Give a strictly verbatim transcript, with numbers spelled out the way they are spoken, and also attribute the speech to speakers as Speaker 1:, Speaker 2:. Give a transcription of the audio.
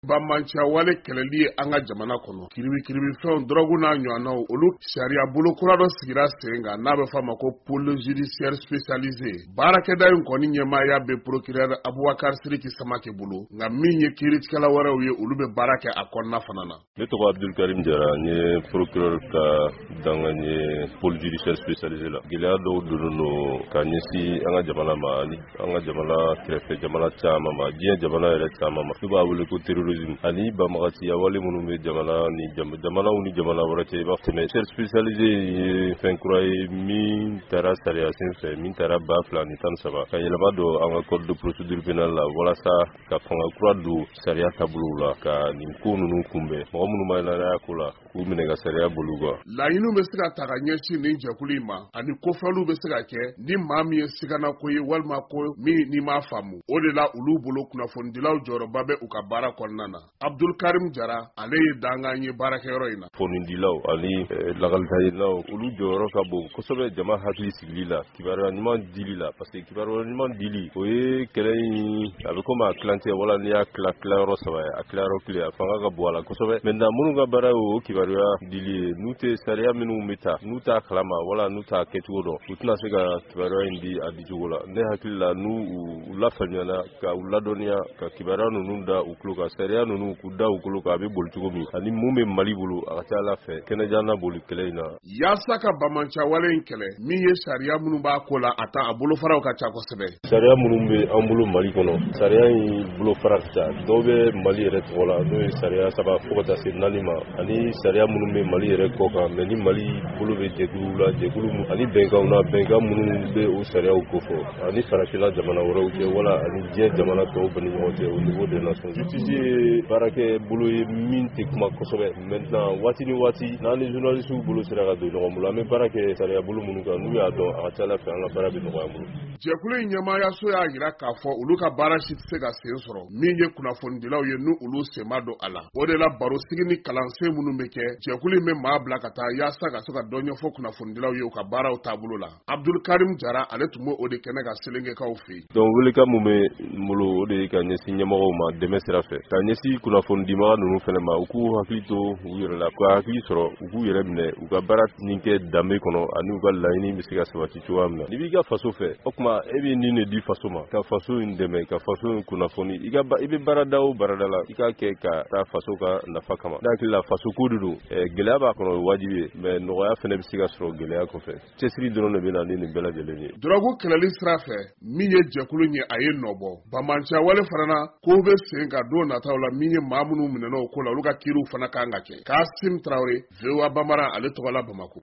Speaker 1: Bamancia wale keleli anga jamana kono kiribi kiribi fɛnw drogu na ɲɔgɔnnaw olu sariya bolo kura dɔ sigira sen kan n'a bɛ fɔ a ma ko pôle judiciaire spécialisé baarakɛda in kɔni ɲɛmaaya bɛ procureur Abubakar Siriki Samake bolo nka min ye kiiritigɛla wɛrɛw ye olu bɛ baara kɛ a kɔnɔna fana na.
Speaker 2: Ne tɔgɔ Abdul Karim Jara n ye procureur ka dangan ye pôle judiciaire spécialisé la gɛlɛya dɔw donnen don ka ɲɛsin an ka jamana ma ani an ka jamana kɛrɛfɛ jamana caman ma diɲɛ jamana yɛrɛ caman ma n'u b'a wele ko terrorisme ani banbagatiya wale minnu bɛ jamana ni jamanaw ni jamana wɛrɛ cɛ i b'a fɔ mais spécialisé ye fɛn kura ye min taara sariya sen fɛ min taara ba fila ni tan saba ka yɛlɛma don an ka code de procédure pénale la walasa ka fanga kura don sariya taabolow la ka nin ko ninnu kunbɛn mɔgɔ minnu ma ɲanaya ko la k'u minɛ ka sariya bolo kan.
Speaker 1: Laɲiniw bɛ se ka ta ka ɲɛsin nin jɛkulu in ma ani kofɔliw bɛ se ka kɛ ni maa min ye sigana ko ye walima ko min n'i m'a faamu o de la olu bolo kunnafonidilaw jɔyɔrɔba bɛ u ka baara kɔnɔna na. Abdul Karim Jara ale ye dangan ye baarakɛyɔrɔ in na.
Speaker 2: Fondilaw ani lakalitayilaw olu jɔyɔrɔ ka bon kosɛbɛ jama hakili sigili la kibaruya ɲuman dili la parce que kibaruya ɲuman dili o ye kɛlɛ in a bɛ komi a tilancɛ wala n'i y'a tila tilayɔrɔ saba ye a tilayɔrɔ kelen a fanga ka bon a la kosɛbɛ maintenant minnu ka baara ye o kibaruya dili ye n'u tɛ sariya minnu bɛ ta n'u t'a kalama wala n'u t'a kɛcogo dɔn u tɛna se ka kibaruya in di a dicogo la ne hakili la n'u u lafaamuyana ka u ladɔnniya ka kibaruya ninnu da u tulo kan sariya ninnu k'u da u kolo kan a bɛ boli cogo min ani mun bɛ Mali bolo a ka ca Ala fɛ kɛnɛjan na boli kɛlɛ in na.
Speaker 1: Yaasa ka Bamancia wale in kɛlɛ min ye sariya minnu b'a ko la a ta a bolofaraw ka ca kosɛbɛ.
Speaker 2: Sariya minnu bɛ an bolo Mali kɔnɔ sariya in bolofara ka ca dɔw bɛ Mali yɛrɛ tɔgɔ la n'o ye sariya saba fo ka taa se naani ma ani sariya minnu bɛ Mali yɛrɛ kɔ kan mais ni Mali bolo bɛ jɛkulu la jɛkulu ani bɛnkanw na bɛnkan minnu bɛ o sariyaw kofɔ ani farafinna jamana wɛrɛw cɛ wala ani diɲɛ jamana tɔw bɛ ni ɲɔgɔn cɛ au niveau des nations. Justice ye baarakɛ bolo ye min tɛ kuma kosɛbɛ maintenant waati ni waati n'an ni journalistes bolo sera ka don ɲɔgɔn bolo an bɛ baara kɛ sariya bolo minnu kan n'u y'a dɔn a ka ca Ala fɛ an ka baara bɛ nɔgɔya an bolo.
Speaker 1: Jɛkulu in ɲɛmaayaso y'a jira k'a fɔ olu ka baara si tɛ se ka sen sɔrɔ min ye kunnafonidilaw ye n'u olu sen ma don a la o de la barosigi ni kalansen minnu bɛ kɛ jɛkulu in bɛ maa bila ka taa yaasa ka se ka dɔ ɲɛfɔ kunnafonidilaw ye u ka baaraw taabolo la. Abdul Karim Jara ale tun bɛ o de kɛnɛ ka selenkɛkaw fɛ yen.
Speaker 2: Donc welekan mun bɛ n bolo o de ye ka ɲɛsin ɲɛmɔgɔw ma dɛmɛ sira fɛ ka ɲɛsin kunnafonidibaga ninnu fana ma u k'u hakili to u yɛrɛ la ka hakili sɔrɔ u k'u yɛrɛ minɛ u ka baara nin kɛ danbe kɔnɔ ani u ka laɲini bɛ se ka sabati cogoya min na. N'i b'i ka faso fɛ o tuma e bɛ nin de di faso ma ka faso in dɛmɛ ka faso in kunnafoni i ka i bɛ baarada o baarada la i k'a kɛ ka taa faso ka nafa kama. Ne hakili la faso ko de don gɛlɛya b'a kɔnɔ o ye wajibi ye mais nɔgɔya fana bɛ se ka sɔrɔ gɛlɛya kɔfɛ cɛsiri dɔrɔn de bɛ na ni nin bɛɛ lajɛlen ye.
Speaker 1: Drogu kɛlɛli sira fɛ min ye jɛkulu ye a ye nɔbɔ Bamancia wale fana na ko bɛ sen ka don nataw la min ye maa minnu minɛn'o ko la olu ka kiiriw fana kan ka kɛ. Kasim Traoré V O A Bambara ale tɔgɔ la Bamako.